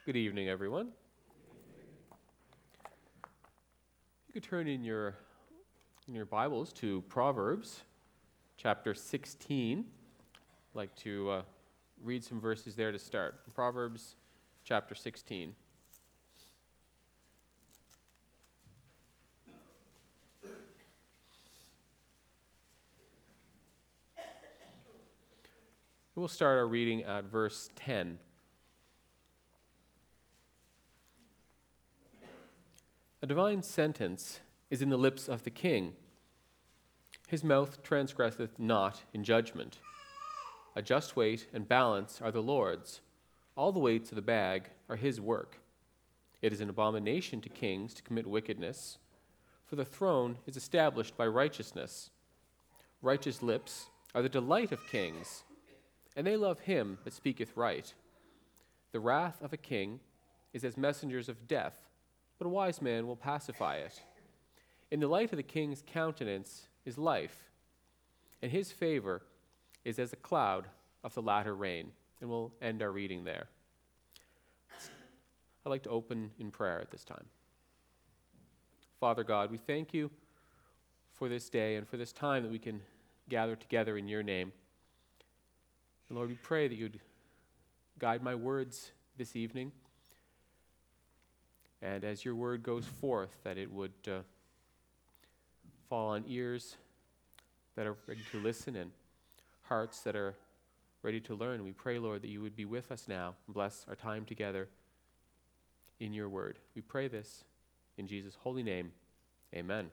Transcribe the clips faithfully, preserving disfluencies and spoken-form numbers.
Good evening, everyone. You could turn in your in your Bibles to Proverbs chapter sixteen. I'd like to uh, read some verses there to start. Proverbs chapter sixteen. We'll start our reading at verse ten. A divine sentence is in the lips of the king. His mouth transgresseth not in judgment. A just weight and balance are the Lord's. All the weights of the bag are his work. It is an abomination to kings to commit wickedness, for the throne is established by righteousness. Righteous lips are the delight of kings, and they love him that speaketh right. The wrath of a king is as messengers of death, but a wise man will pacify it. In the light of the king's countenance is life, and his favor is as a cloud of the latter rain. And we'll end our reading there. I'd like to open in prayer at this time. Father God, we thank you for this day and for this time that we can gather together in your name. And Lord, we pray that you'd guide my words this evening. And as your word goes forth, that it would uh, fall on ears that are ready to listen and hearts that are ready to learn. We pray, Lord, that you would be with us now and bless our time together in your word. We pray this in Jesus' holy name. Amen.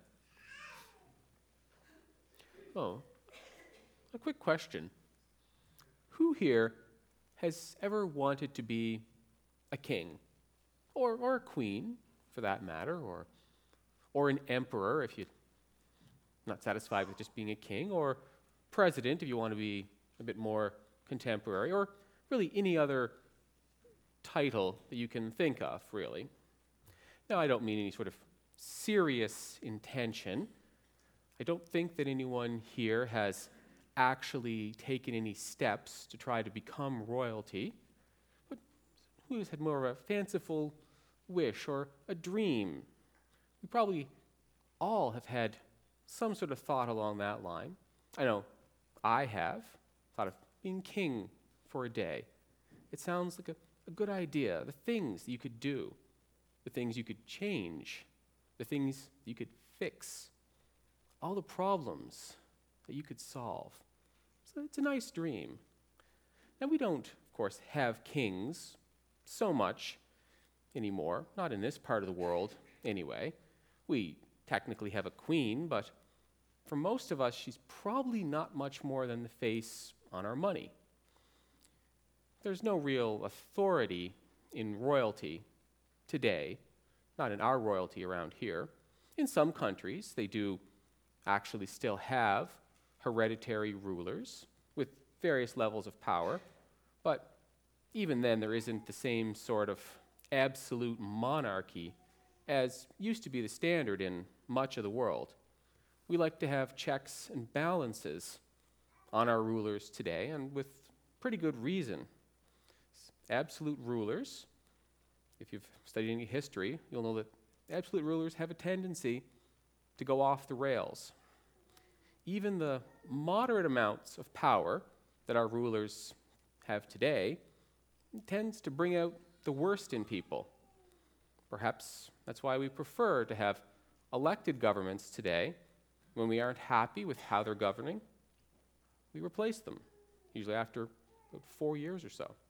Oh, a quick question. Who here has ever wanted to be a king? Or, or a queen, for that matter, or, or an emperor if you're not satisfied with just being a king, or president if you want to be a bit more contemporary, or really any other title that you can think of, really. Now, I don't mean any sort of serious intention. I don't think that anyone here has actually taken any steps to try to become royalty, but who has had more of a fanciful wish or a dream? We probably all have had some sort of thought along that line. I know I have thought of being king for a day. It sounds like a, a good idea. The things that you could do, the things you could change, the things you could fix, all the problems that you could solve. So it's a nice dream. Now, we don't, of course, have kings so much anymore, not in this part of the world anyway. We technically have a queen, but for most of us, she's probably not much more than the face on our money. There's no real authority in royalty today, not in our royalty around here. In some countries, they do actually still have hereditary rulers with various levels of power, but even then, there isn't the same sort of absolute monarchy as used to be the standard in much of the world. We like to have checks and balances on our rulers today, and with pretty good reason. Absolute rulers, if you've studied any history, you'll know that absolute rulers have a tendency to go off the rails. Even the moderate amounts of power that our rulers have today tends to bring out the worst in people. Perhaps that's why we prefer to have elected governments today. When we aren't happy with how they're governing, we replace them, usually after about four years or so.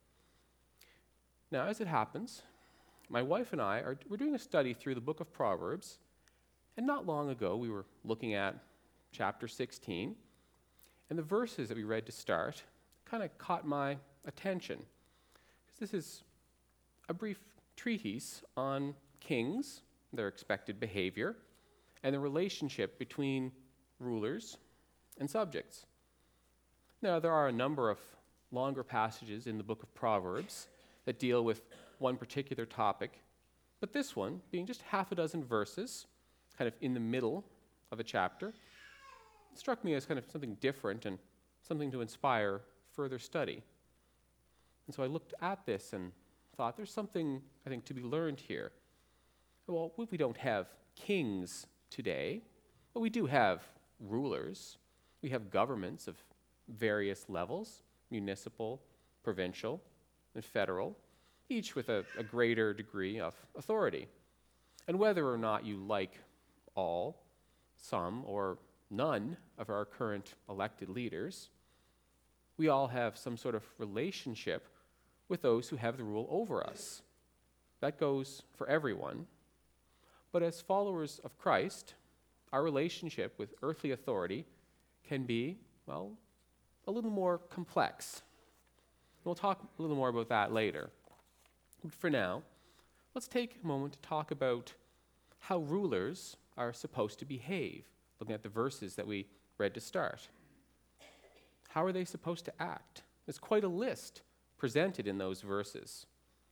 Now, as it happens, my wife and I are we're doing a study through the book of Proverbs, and not long ago we were looking at chapter sixteen, and the verses that we read to start kind of caught my attention. This is a brief treatise on kings, their expected behavior, and the relationship between rulers and subjects. Now, there are a number of longer passages in the book of Proverbs that deal with one particular topic, but this one, being just half a dozen verses, kind of in the middle of a chapter, struck me as kind of something different and something to inspire further study. And so I looked at this and thought there's something, I think, to be learned here. Well, we don't have kings today, but we do have rulers. We have governments of various levels, municipal, provincial, and federal, each with a, a greater degree of authority. And whether or not you like all, some, or none of our current elected leaders, we all have some sort of relationship with those who have the rule over us. That goes for everyone. But as followers of Christ, our relationship with earthly authority can be, well, a little more complex. We'll talk a little more about that later. But for now, let's take a moment to talk about how rulers are supposed to behave, looking at the verses that we read to start. How are they supposed to act? There's quite a list presented in those verses.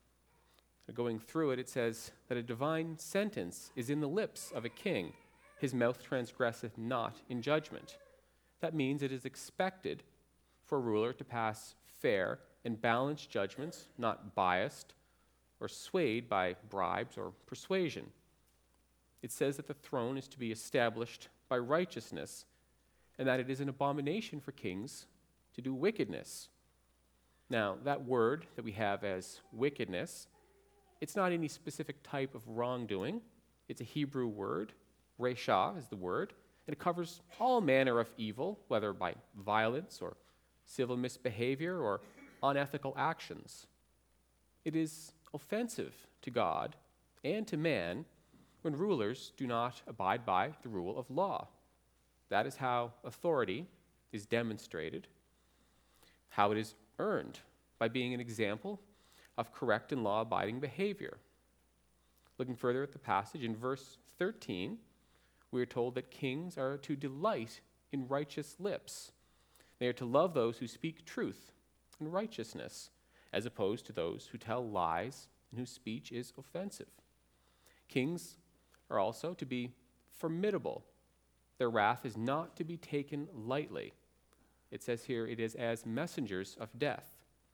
Going through it, it says that a divine sentence is in the lips of a king. His mouth transgresseth not in judgment. That means it is expected for a ruler to pass fair and balanced judgments, not biased or swayed by bribes or persuasion. It says that the throne is to be established by righteousness, and that it is an abomination for kings to do wickedness. Now, that word that we have as wickedness, it's not any specific type of wrongdoing. It's a Hebrew word. Resha is the word. And it covers all manner of evil, whether by violence or civil misbehavior or unethical actions. It is offensive to God and to man when rulers do not abide by the rule of law. That is how authority is demonstrated, how it is earned, by being an example of correct and law-abiding behavior. Looking further at the passage, in verse thirteen, we are told that kings are to delight in righteous lips. They are to love those who speak truth and righteousness, as opposed to those who tell lies and whose speech is offensive. Kings are also to be formidable. Their wrath is not to be taken lightly. It says here, it is as messengers of death.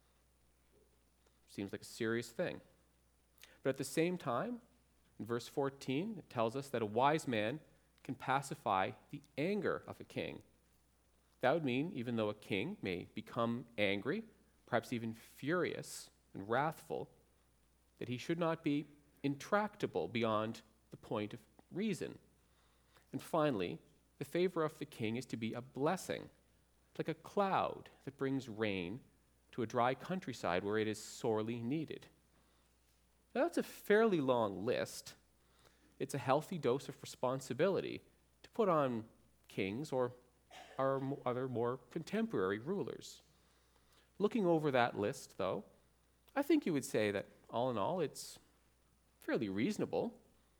Seems like a serious thing. But at the same time, in verse fourteen, it tells us that a wise man can pacify the anger of a king. That would mean, even though a king may become angry, perhaps even furious and wrathful, that he should not be intractable beyond the point of reason. And finally, the favor of the king is to be a blessing, like a cloud that brings rain to a dry countryside where it is sorely needed. Now, that's a fairly long list. It's a healthy dose of responsibility to put on kings or our other more contemporary rulers. Looking over that list, though, I think you would say that all in all, it's fairly reasonable.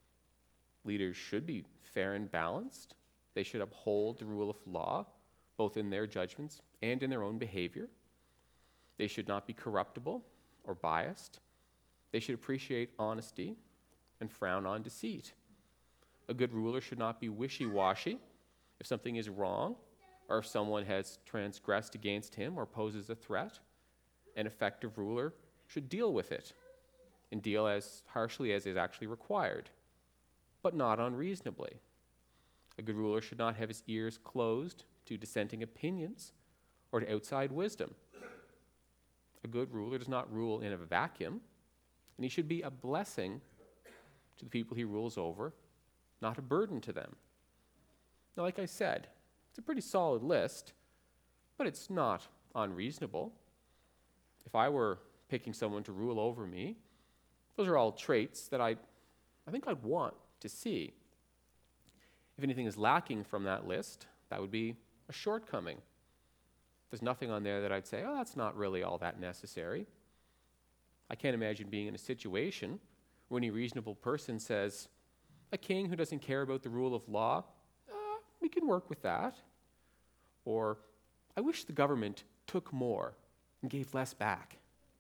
Leaders should be fair and balanced. They should uphold the rule of law, both in their judgments and in their own behavior. They should not be corruptible or biased. They should appreciate honesty and frown on deceit. A good ruler should not be wishy-washy if something is wrong or if someone has transgressed against him or poses a threat. An effective ruler should deal with it and deal as harshly as is actually required, but not unreasonably. A good ruler should not have his ears closed to dissenting opinions or to outside wisdom. A good ruler does not rule in a vacuum, and he should be a blessing to the people he rules over, not a burden to them. Now, like I said, it's a pretty solid list, but it's not unreasonable. If I were picking someone to rule over me, those are all traits that I, I think I'd want to see. If anything is lacking from that list, that would be a shortcoming. There's nothing on there that I'd say, oh, that's not really all that necessary. I can't imagine being in a situation where any reasonable person says, a king who doesn't care about the rule of law, uh, we can work with that. Or, I wish the government took more and gave less back.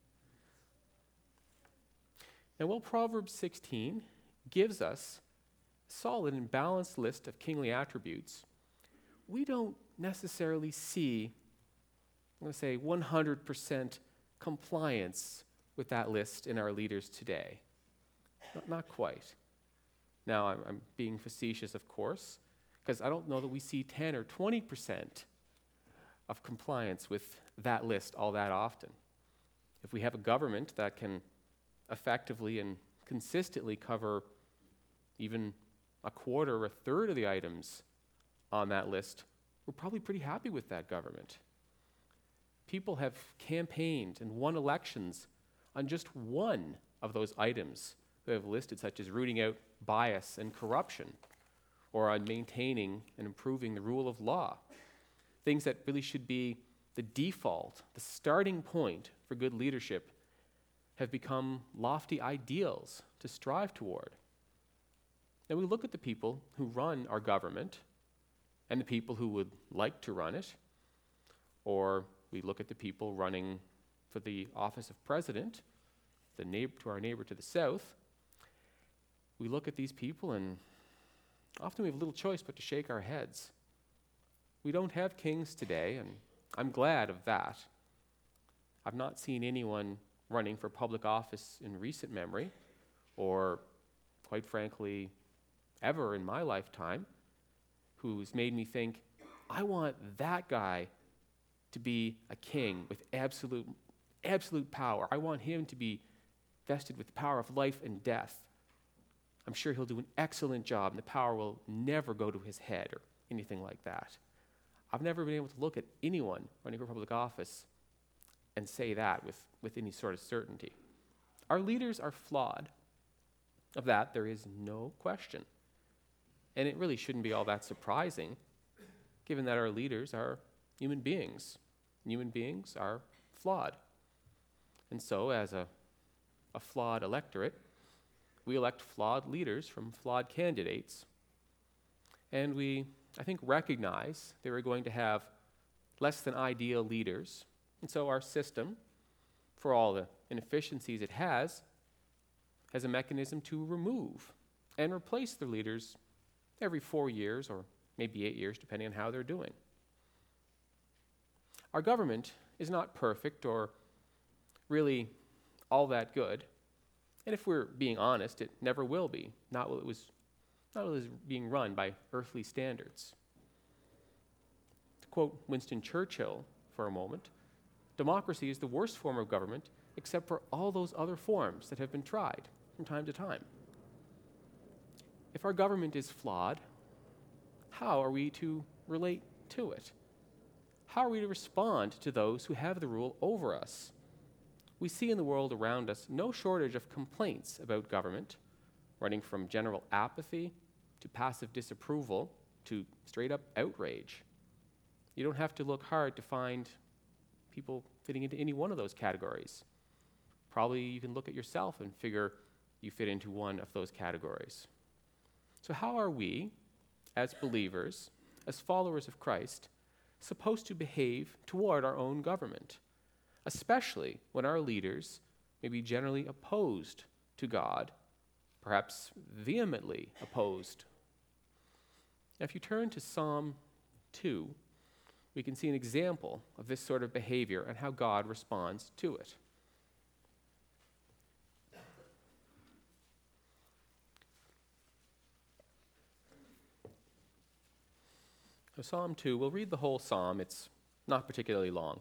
Now, while Proverbs sixteen gives us a solid and balanced list of kingly attributes, we don't necessarily see, I'm going to say, one hundred percent compliance with that list in our leaders today. Not, not quite. Now, I'm, I'm being facetious, of course, because I don't know that we see ten or twenty percent of compliance with that list all that often. If we have a government that can effectively and consistently cover even a quarter or a third of the items on that list, we're probably pretty happy with that government. People have campaigned and won elections on just one of those items that I've listed, such as rooting out bias and corruption, or on maintaining and improving the rule of law. Things that really should be the default, the starting point for good leadership, have become lofty ideals to strive toward. And we look at the people who run our government and the people who would like to run it, or we look at the people running for the office of president, the neighbor to our neighbor to the south. We look at these people and often we have little choice but to shake our heads. We don't have kings today, and I'm glad of that. I've not seen anyone running for public office in recent memory, or quite frankly, ever in my lifetime, who's made me think, I want that guy to be a king with absolute, absolute power. I want him to be vested with the power of life and death. I'm sure he'll do an excellent job, and the power will never go to his head or anything like that. I've never been able to look at anyone running for public office and say that with, with any sort of certainty. Our leaders are flawed. Of that, there is no question. And it really shouldn't be all that surprising, given that our leaders are human beings. Human beings are flawed. And so, as a, a flawed electorate, we elect flawed leaders from flawed candidates. And we, I think, recognize that we're going to have less than ideal leaders. And so our system, for all the inefficiencies it has, has a mechanism to remove and replace the leaders every four years or maybe eight years, depending on how they're doing. Our government is not perfect or really all that good. And if we're being honest, it never will be. Not while it was, not while it was being run by earthly standards. To quote Winston Churchill for a moment, democracy is the worst form of government except for all those other forms that have been tried from time to time. If our government is flawed, how are we to relate to it? How are we to respond to those who have the rule over us? We see in the world around us no shortage of complaints about government, running from general apathy to passive disapproval to straight-up outrage. You don't have to look hard to find people fitting into any one of those categories. Probably you can look at yourself and figure you fit into one of those categories. So how are we, as believers, as followers of Christ, supposed to behave toward our own government, especially when our leaders may be generally opposed to God, perhaps vehemently opposed? Now, if you turn to Psalm two, we can see an example of this sort of behavior and how God responds to it. So Psalm two, we'll read the whole psalm. It's not particularly long.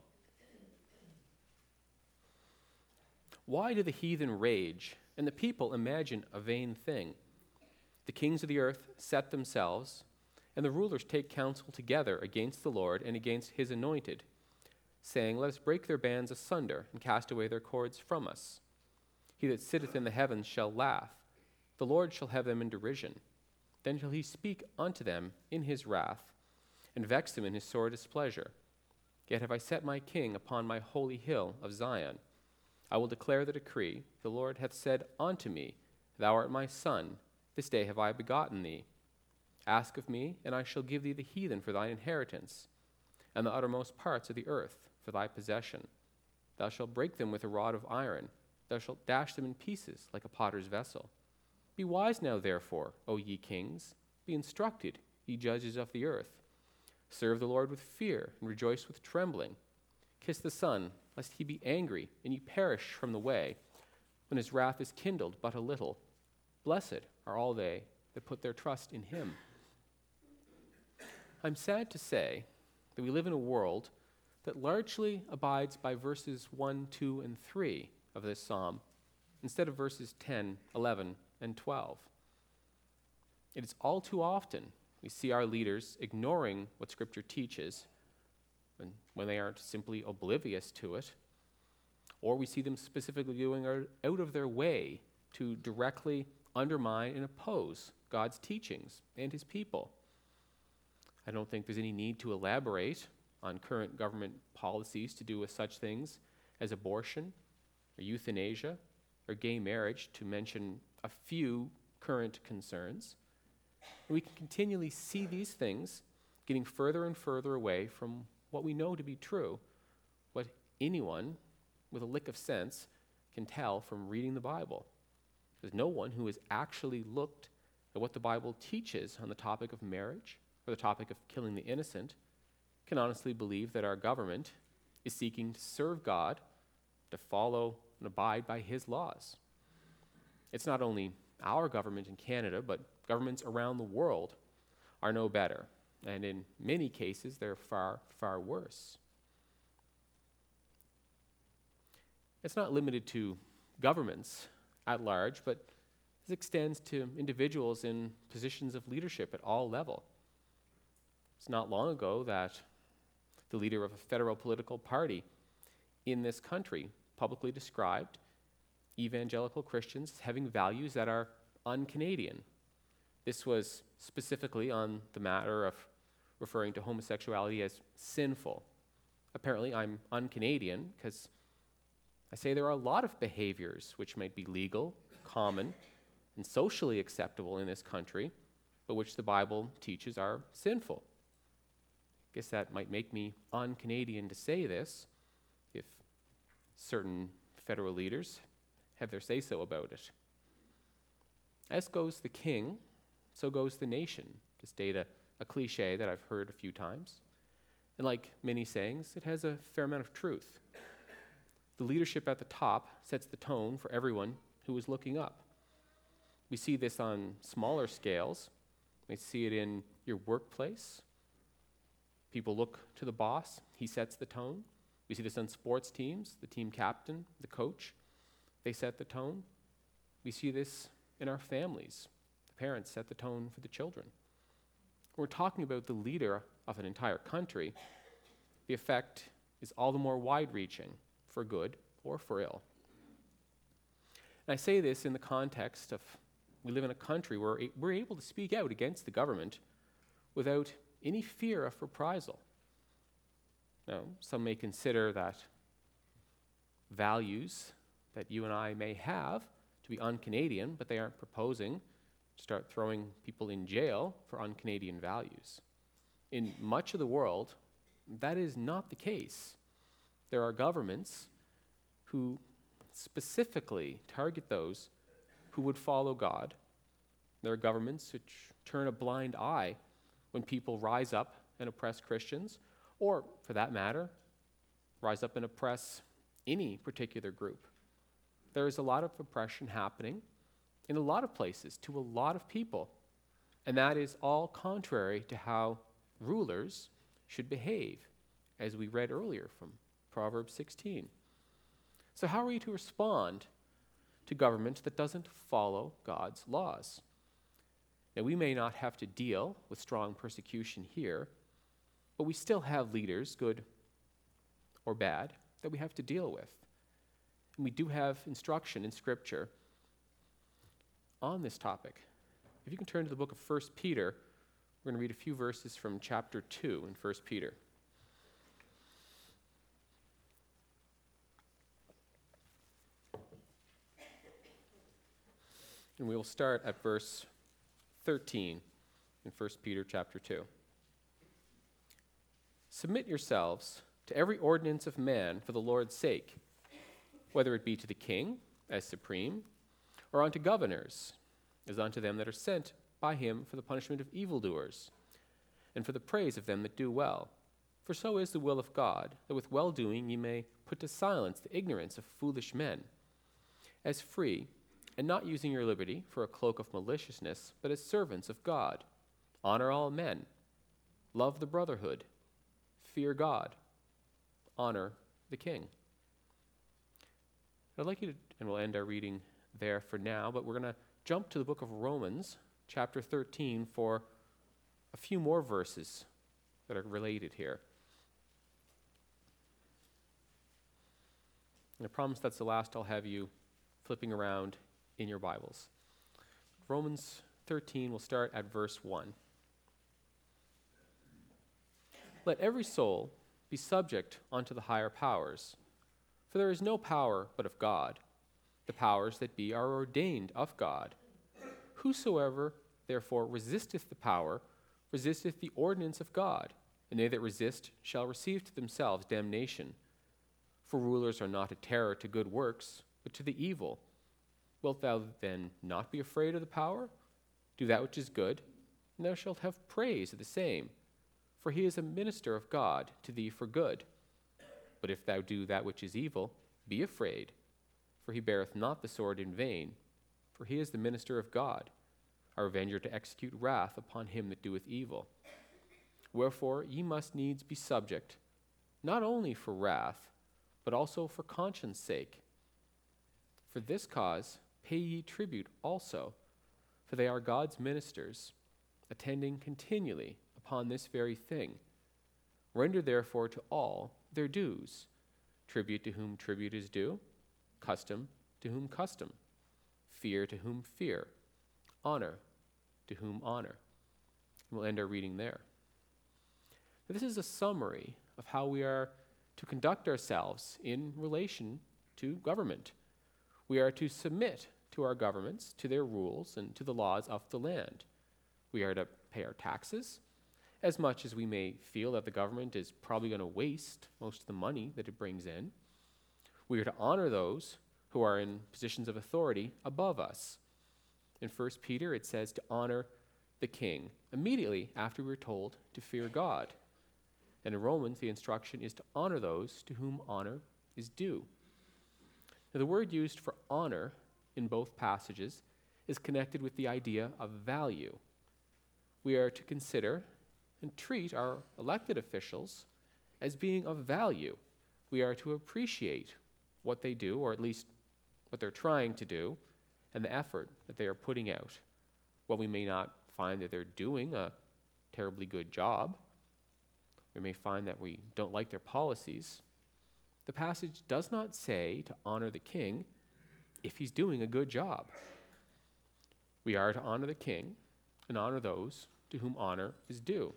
Why do the heathen rage and the people imagine a vain thing? The kings of the earth set themselves, and the rulers take counsel together against the Lord and against his anointed, saying, Let us break their bands asunder and cast away their cords from us. He that sitteth in the heavens shall laugh. The Lord shall have them in derision. Then shall he speak unto them in his wrath, and vex them in his sore displeasure. Yet have I set my king upon my holy hill of Zion. I will declare the decree. The Lord hath said unto me, Thou art my son. This day have I begotten thee. Ask of me, and I shall give thee the heathen for thine inheritance, and the uttermost parts of the earth for thy possession. Thou shalt break them with a rod of iron. Thou shalt dash them in pieces like a potter's vessel. Be wise now, therefore, O ye kings. Be instructed, ye judges of the earth. Serve the Lord with fear, and rejoice with trembling. Kiss the Son, lest he be angry, and ye perish from the way, when his wrath is kindled but a little. Blessed are all they that put their trust in him. I'm sad to say that we live in a world that largely abides by verses one, two, and three of this psalm, instead of verses ten, eleven, and twelve. It is all too often we see our leaders ignoring what Scripture teaches when, when they aren't simply oblivious to it, or we see them specifically going out of their way to directly undermine and oppose God's teachings and his people. I don't think there's any need to elaborate on current government policies to do with such things as abortion or euthanasia or gay marriage, to mention a few current concerns. And we can continually see these things getting further and further away from what we know to be true, what anyone with a lick of sense can tell from reading the Bible. There's no one who has actually looked at what the Bible teaches on the topic of marriage or the topic of killing the innocent can honestly believe that our government is seeking to serve God, to follow and abide by his laws. It's not only our government in Canada, but governments around the world are no better. And in many cases, they're far, far worse. It's not limited to governments at large, but this extends to individuals in positions of leadership at all levels. It's not long ago that the leader of a federal political party in this country publicly described evangelical Christians as having values that are un-Canadian. This was specifically on the matter of referring to homosexuality as sinful. Apparently, I'm un-Canadian because I say there are a lot of behaviors which might be legal, common, and socially acceptable in this country, but which the Bible teaches are sinful. I guess that might make me un-Canadian to say this if certain federal leaders have their say-so about it. As goes the king, so goes the nation, to state a, a cliche that I've heard a few times. And like many sayings, it has a fair amount of truth. The leadership at the top sets the tone for everyone who is looking up. We see this on smaller scales. We see it in your workplace. People look to the boss, he sets the tone. We see this on sports teams, the team captain, the coach, they set the tone. We see this in our families. The parents set the tone for the children. When we're talking about the leader of an entire country, the effect is all the more wide-reaching, for good or for ill. And I say this in the context of we live in a country where we're able to speak out against the government without any fear of reprisal. Now, some may consider that values that you and I may have to be un-Canadian, but they aren't proposing to start throwing people in jail for un-Canadian values. In much of the world, that is not the case. There are governments who specifically target those who would follow God. There are governments which turn a blind eye when people rise up and oppress Christians, or, for that matter, rise up and oppress any particular group. There is a lot of oppression happening in a lot of places to a lot of people, and that is all contrary to how rulers should behave, as we read earlier from Proverbs sixteen. So how are we to respond to government that doesn't follow God's laws? Now, we may not have to deal with strong persecution here, but we still have leaders, good or bad, that we have to deal with. And we do have instruction in Scripture on this topic. If you can turn to the book of First Peter, we're going to read a few verses from chapter two in First Peter. And we will start at verse thirteen in First Peter chapter two. Submit yourselves to every ordinance of man for the Lord's sake, whether it be to the king as supreme, or unto governors, as unto them that are sent by him for the punishment of evildoers, and for the praise of them that do well. For so is the will of God, that with well-doing ye may put to silence the ignorance of foolish men. As free, and not using your liberty for a cloak of maliciousness, but as servants of God. Honor all men. Love the brotherhood. Fear God. Honor the king. I'd like you to, and we'll end our reading there for now, but we're going to jump to the book of Romans, chapter thirteen, for a few more verses that are related here. And I promise that's the last I'll have you flipping around in your Bibles. Romans thirteen, we'll start at verse one. Let every soul be subject unto the higher powers, for there is no power but of God. The powers that be are ordained of God. Whosoever therefore resisteth the power, resisteth the ordinance of God, and they that resist shall receive to themselves damnation. For rulers are not a terror to good works, but to the evil. Wilt thou then not be afraid of the power? Do that which is good, and thou shalt have praise of the same. For he is a minister of God to thee for good. But if thou do that which is evil, be afraid, for he beareth not the sword in vain, for he is the minister of God, our avenger to execute wrath upon him that doeth evil. Wherefore ye must needs be subject, not only for wrath, but also for conscience sake. For this cause pay ye tribute also, for they are God's ministers, attending continually upon this very thing. Render therefore to all their dues, tribute to whom tribute is due, custom to whom custom, fear to whom fear, honor to whom honor. And we'll end our reading there. Now, this is a summary of how we are to conduct ourselves in relation to government. We are to submit to our governments, to their rules, and to the laws of the land. We are to pay our taxes, as much as we may feel that the government is probably going to waste most of the money that it brings in. We are to honor those who are in positions of authority above us. In First Peter, it says to honor the king immediately after we're told to fear God. And in Romans, the instruction is to honor those to whom honor is due. Now, the word used for honor in both passages is connected with the idea of value. We are to consider and treat our elected officials as being of value. We are to appreciate what they do, or at least what they're trying to do, and the effort that they are putting out. While we may not find that they're doing a terribly good job, we may find that we don't like their policies, the passage does not say to honor the king if he's doing a good job. We are to honor the king and honor those to whom honor is due.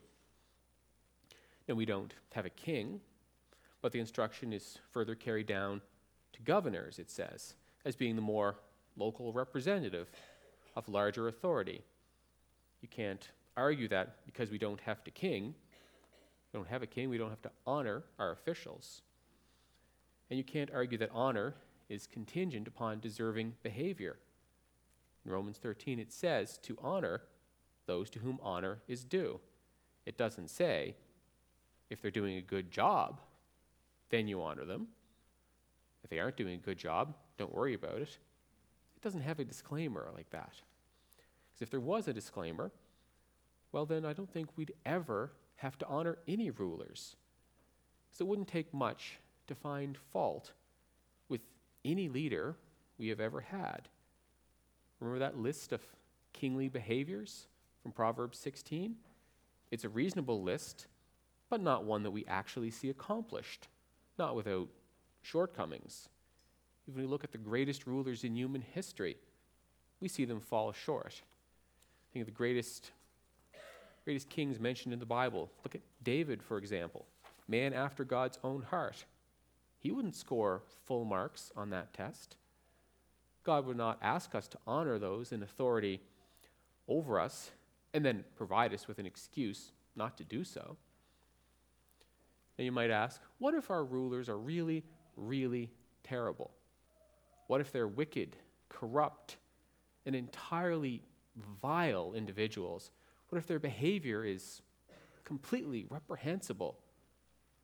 And we don't have a king, but the instruction is further carried down to governors, it says, as being the more local representative of larger authority. You can't argue that because we don't have the king, we don't have a king, we don't have to honor our officials. And you can't argue that honor is contingent upon deserving behavior. In Romans thirteen, it says to honor those to whom honor is due. It doesn't say, if they're doing a good job, then you honor them. If they aren't doing a good job, don't worry about it. It doesn't have a disclaimer like that. Because if there was a disclaimer, well then I don't think we'd ever have to honor any rulers. Because it wouldn't take much to find fault with any leader we have ever had. Remember that list of kingly behaviors from Proverbs sixteen? It's a reasonable list, but not one that we actually see accomplished, not without shortcomings. Even when we look at the greatest rulers in human history, we see them fall short. Think of the greatest, greatest kings mentioned in the Bible. Look at David, for example, man after God's own heart. He wouldn't score full marks on that test. God would not ask us to honor those in authority over us and then provide us with an excuse not to do so. And you might ask, what if our rulers are really, really terrible? What if they're wicked, corrupt, and entirely vile individuals? What if their behavior is completely reprehensible?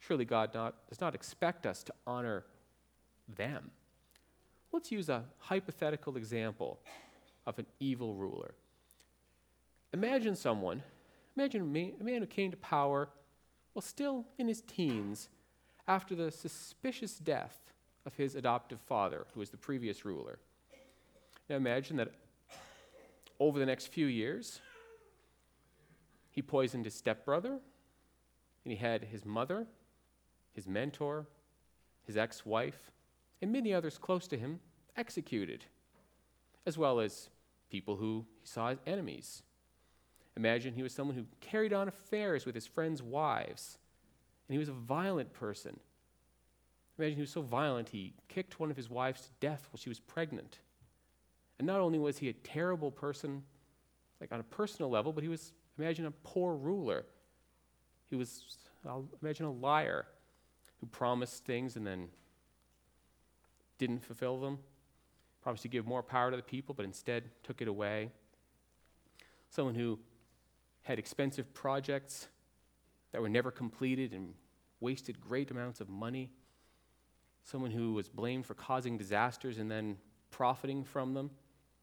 Surely God not, does not expect us to honor them. Let's use a hypothetical example of an evil ruler. Imagine someone, imagine a man, a man who came to power while still in his teens after the suspicious death of his adoptive father, who was the previous ruler. Now imagine that over the next few years, he poisoned his stepbrother, and he had his mother, his mentor, his ex-wife, and many others close to him executed, as well as people who he saw as enemies. Imagine he was someone who carried on affairs with his friends' wives, and he was a violent person. Imagine he was so violent he kicked one of his wives to death while she was pregnant. And not only was he a terrible person, like on a personal level, but he was, imagine, a poor ruler. He was, I'll imagine, a liar who promised things and then didn't fulfill them. Promised to give more power to the people, but instead took it away. Someone who had expensive projects that were never completed and wasted great amounts of money. Someone who was blamed for causing disasters and then profiting from them.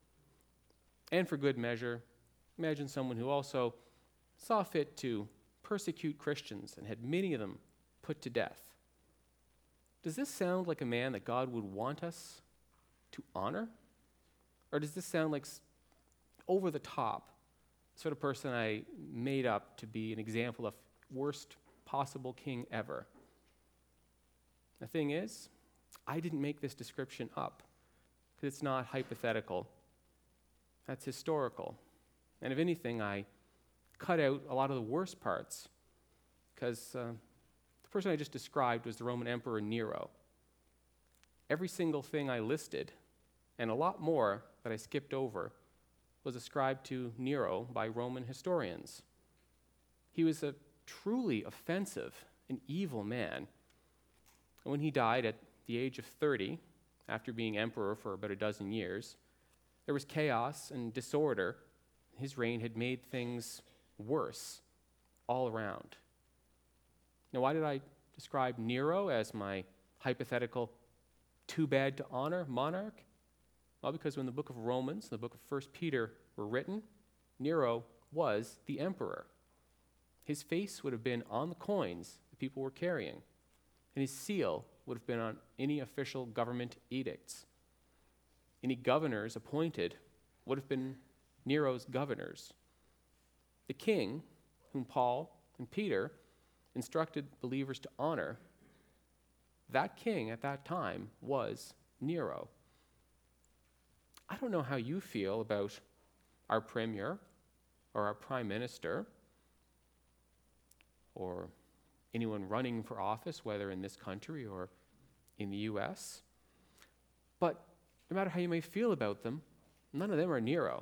And for good measure, imagine someone who also saw fit to persecute Christians and had many of them put to death. Does this sound like a man that God would want us to honor? Or does this sound like over the top, sort of person I made up to be an example of worst possible king ever? The thing is, I didn't make this description up because it's not hypothetical. That's historical. And if anything, I cut out a lot of the worst parts because uh, the person I just described was the Roman Emperor Nero. Every single thing I listed, and a lot more that I skipped over, was ascribed to Nero by Roman historians. He was a truly offensive and evil man. And when he died at the age of thirty, after being emperor for about a dozen years, there was chaos and disorder. His reign had made things worse all around. Now, why did I describe Nero as my hypothetical too bad to honor monarch? Well, because when the book of Romans and the book of First Peter were written, Nero was the emperor. His face would have been on the coins that people were carrying, and his seal would have been on any official government edicts. Any governors appointed would have been Nero's governors. The king, whom Paul and Peter instructed believers to honor, that king at that time was Nero. I don't know how you feel about our premier or our prime minister or anyone running for office, whether in this country or in the U S, but no matter how you may feel about them, none of them are Nero.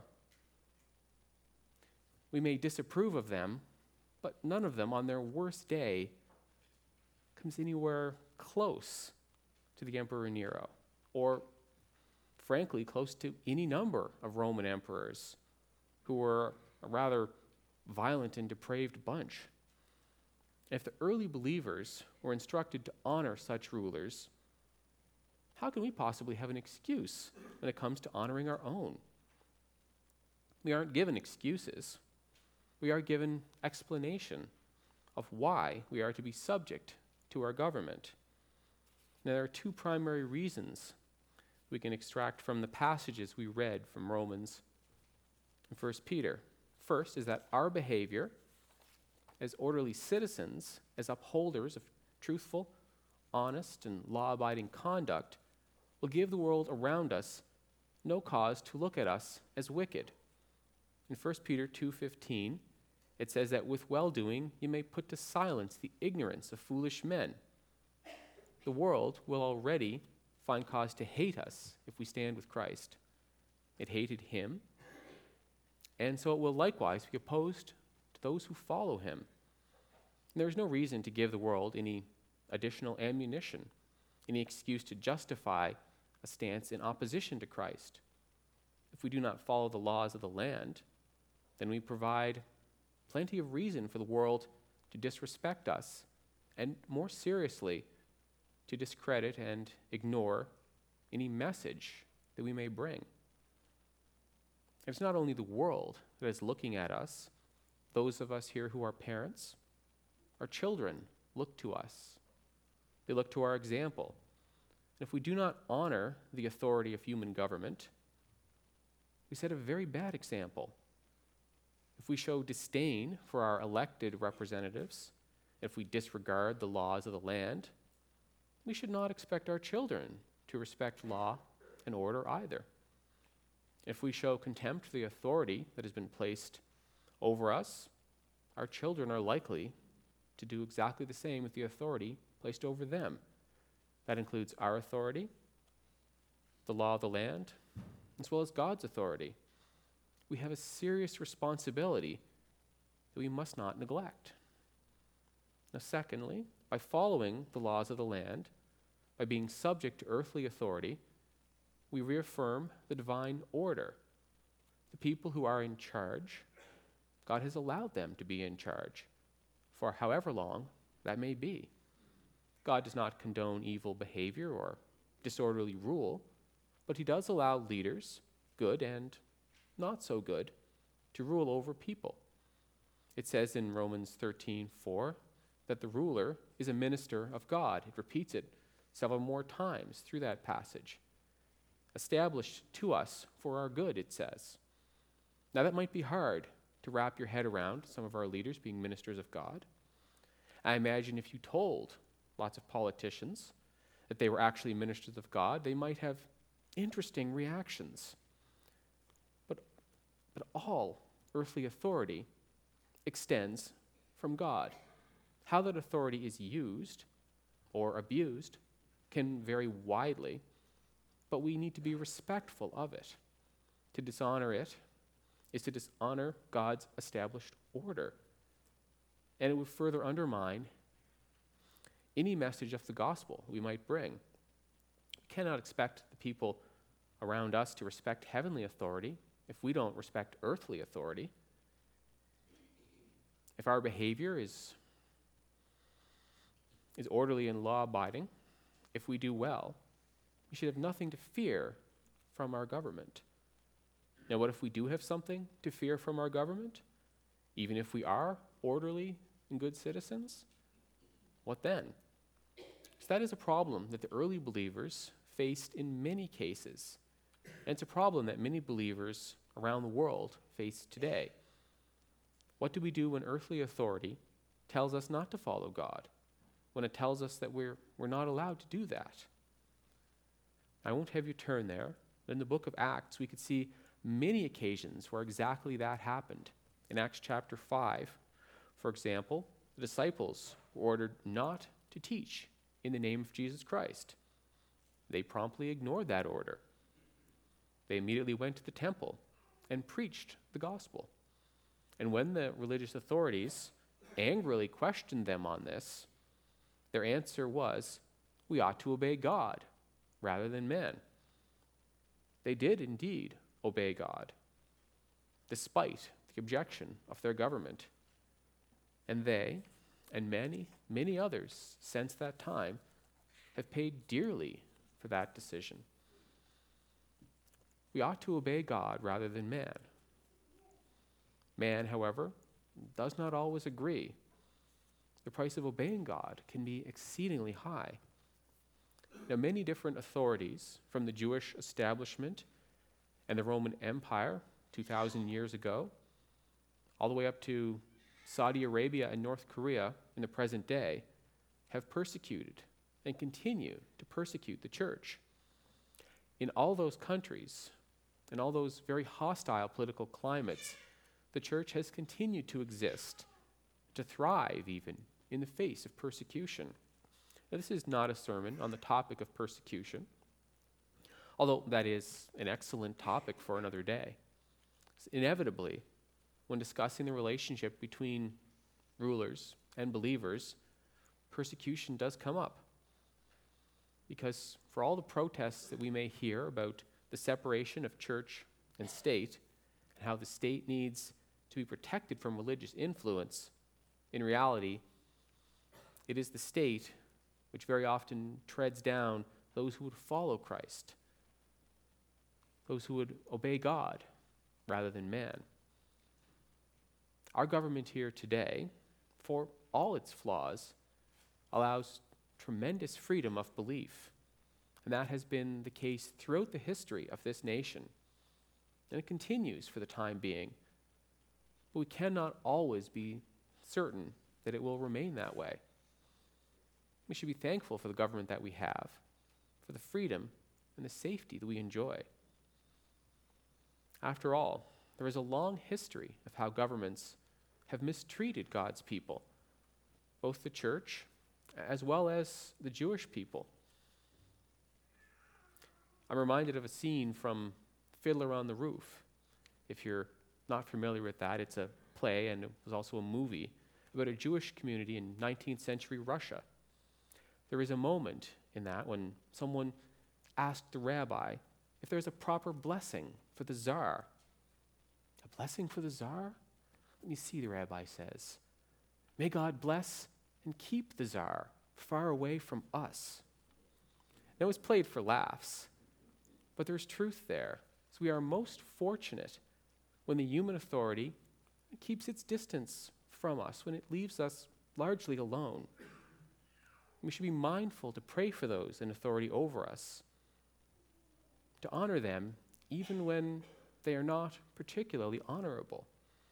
We may disapprove of them, but none of them on their worst day comes anywhere close to the Emperor Nero, or frankly, close to any number of Roman emperors who were a rather violent and depraved bunch. If the early believers were instructed to honor such rulers, how can we possibly have an excuse when it comes to honoring our own? We aren't given excuses. We are given explanation of why we are to be subject to our government. Now, there are two primary reasons we can extract from the passages we read from Romans and First Peter. First is that our behavior as orderly citizens, as upholders of truthful, honest, and law-abiding conduct, will give the world around us no cause to look at us as wicked. In First Peter two fifteen, it says that with well-doing you may put to silence the ignorance of foolish men. The world will already find cause to hate us if we stand with Christ. It hated him, and so it will likewise be opposed to those who follow him. And there is no reason to give the world any additional ammunition, any excuse to justify a stance in opposition to Christ. If we do not follow the laws of the land, then we provide plenty of reason for the world to disrespect us and more seriously, to discredit and ignore any message that we may bring. It's not only the world that is looking at us, those of us here who are parents, our children look to us. They look to our example. And if we do not honor the authority of human government, we set a very bad example. If we show disdain for our elected representatives, if we disregard the laws of the land, we should not expect our children to respect law and order either. If we show contempt for the authority that has been placed over us, our children are likely to do exactly the same with the authority placed over them. That includes our authority, the law of the land, as well as God's authority. We have a serious responsibility that we must not neglect. Now, secondly, by following the laws of the land, by being subject to earthly authority, we reaffirm the divine order. The people who are in charge, God has allowed them to be in charge for however long that may be. God does not condone evil behavior or disorderly rule, but he does allow leaders, good and not so good, to rule over people. It says in Romans thirteen four that the ruler is a minister of God. It repeats it several more times through that passage. Established to us for our good, it says. Now that might be hard to wrap your head around, some of our leaders being ministers of God. I imagine if you told lots of politicians that they were actually ministers of God, they might have interesting reactions. But, but all earthly authority extends from God. How that authority is used or abused can vary widely, but we need to be respectful of it. To dishonor it is to dishonor God's established order. And it would further undermine any message of the gospel we might bring. We cannot expect the people around us to respect heavenly authority if we don't respect earthly authority. If our behavior is, is orderly and law-abiding, if we do well, we should have nothing to fear from our government. Now, what if we do have something to fear from our government? Even if we are orderly and good citizens? What then? So that is a problem that the early believers faced in many cases. And it's a problem that many believers around the world face today. What do we do when earthly authority tells us not to follow God? When it tells us that we're, we're not allowed to do that? I won't have you turn there. In the book of Acts, we could see many occasions where exactly that happened. In Acts chapter five, for example, the disciples were ordered not to teach in the name of Jesus Christ. They promptly ignored that order. They immediately went to the temple and preached the gospel. And when the religious authorities angrily questioned them on this, their answer was, we ought to obey God rather than men. They did indeed obey God, despite the objection of their government. And they, and many, many others since that time, have paid dearly for that decision. We ought to obey God rather than man. Man, however, does not always agree. The price of obeying God can be exceedingly high. Now, many different authorities from the Jewish establishment and the Roman Empire two thousand years ago, all the way up to Saudi Arabia and North Korea in the present day, have persecuted and continue to persecute the church. In all those countries, in all those very hostile political climates, the church has continued to exist, to thrive even in the face of persecution. Now, this is not a sermon on the topic of persecution, although that is an excellent topic for another day. Inevitably, when discussing the relationship between rulers and believers, persecution does come up. Because for all the protests that we may hear about the separation of church and state, and how the state needs to be protected from religious influence, in reality, It is the state which very often treads down those who would follow Christ, those who would obey God rather than man. Our government here today, for all its flaws, allows tremendous freedom of belief. And that has been the case throughout the history of this nation. And it continues for the time being. But we cannot always be certain that it will remain that way. We should be thankful for the government that we have, for the freedom and the safety that we enjoy. After all, there is a long history of how governments have mistreated God's people, both the church as well as the Jewish people. I'm reminded of a scene from Fiddler on the Roof. If you're not familiar with that, it's a play and it was also a movie about a Jewish community in nineteenth century Russia. There is a moment in that when someone asked the rabbi if there's a proper blessing for the Tsar. A blessing for the Tsar? Let me see, the rabbi says. May God bless and keep the Tsar far away from us. Now, it was played for laughs, but there's truth there. So we are most fortunate when the human authority keeps its distance from us, when it leaves us largely alone. We should be mindful to pray for those in authority over us, to honor them even when they are not particularly honorable.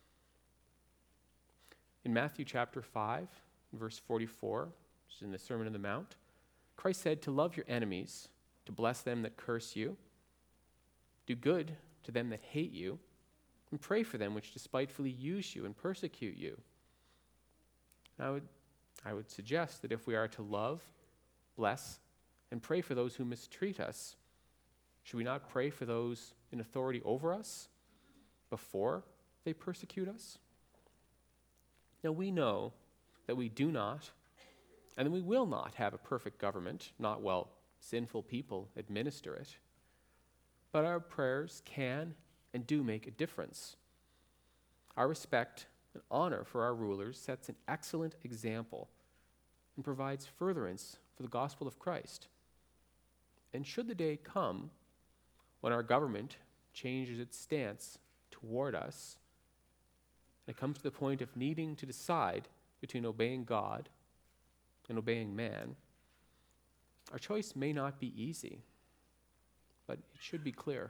In Matthew chapter five, verse forty-four, which is in the Sermon on the Mount, Christ said to love your enemies, to bless them that curse you, do good to them that hate you, and pray for them which despitefully use you and persecute you. I would, I would suggest that if we are to love, bless, and pray for those who mistreat us, should we not pray for those in authority over us before they persecute us? Now we know that we do not, and that we will not have a perfect government, not while sinful people administer it. But our prayers can and do make a difference. Our respect and honor for our rulers sets an excellent example and provides furtherance for the gospel of Christ. And should the day come when our government changes its stance toward us, and it comes to the point of needing to decide between obeying God and obeying man, our choice may not be easy, but it should be clear.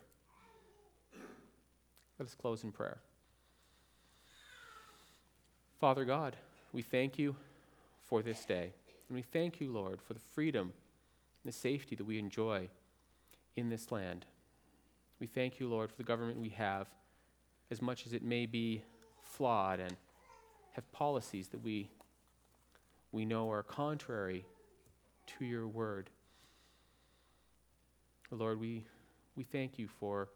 Let us close in prayer. Father God, we thank you for this day, and we thank you, Lord, for the freedom and the safety that we enjoy in this land. We thank you, Lord, for the government we have, as much as it may be flawed and have policies that we we know are contrary to your word. Lord, we we thank you for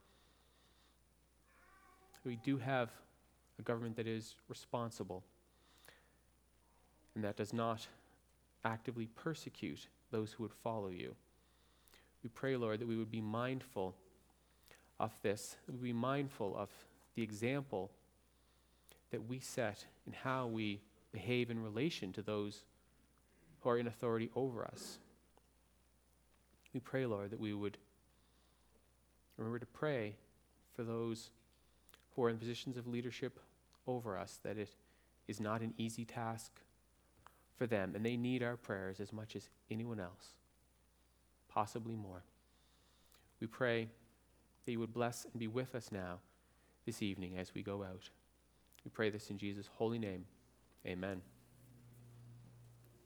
we do have a government that is responsible and that does not actively persecute those who would follow you. We pray, Lord, that we would be mindful of this, that we would be mindful of the example that we set in how we behave in relation to those who are in authority over us. We pray, Lord, that we would remember to pray for those who are in positions of leadership over us, that it is not an easy task for them, and they need our prayers as much as anyone else, possibly more. We pray that you would bless and be with us now this evening as we go out. We pray this in Jesus' holy name. Amen.